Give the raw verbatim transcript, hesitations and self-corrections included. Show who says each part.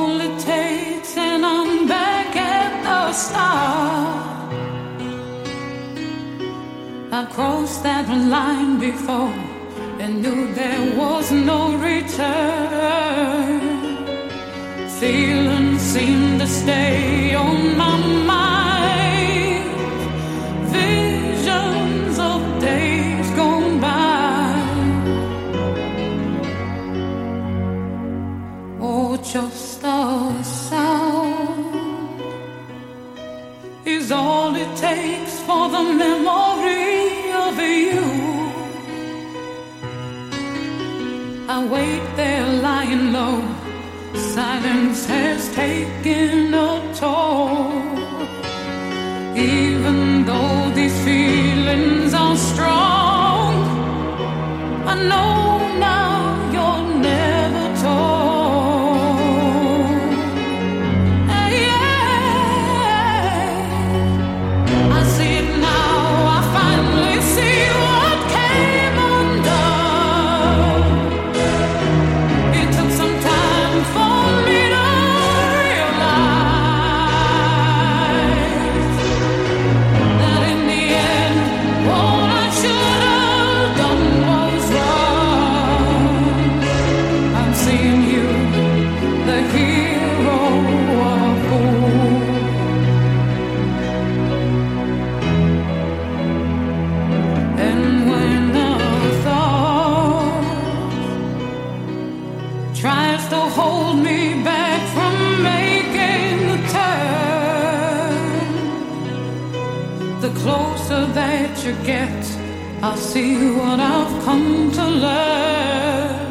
Speaker 1: all it takes, and I'm back at the start. I crossed that line before and knew there was no return. Feelings seem to stay on my mind. Visions of days gone by. Oh, just a sound is all it takes for the memory of you. I wait there lying low. Silence has taken a toll. Even though these feelings are strong, I know now you're never told. Hey, yeah. I see it now, I finally see what came undone. It took some time for me to realize that in the end, what I should have done was wrong. I'm seeing you, the hero of old. And when a thought tries to hold me back from making the turn, the closer that you get, I see what I've come to learn.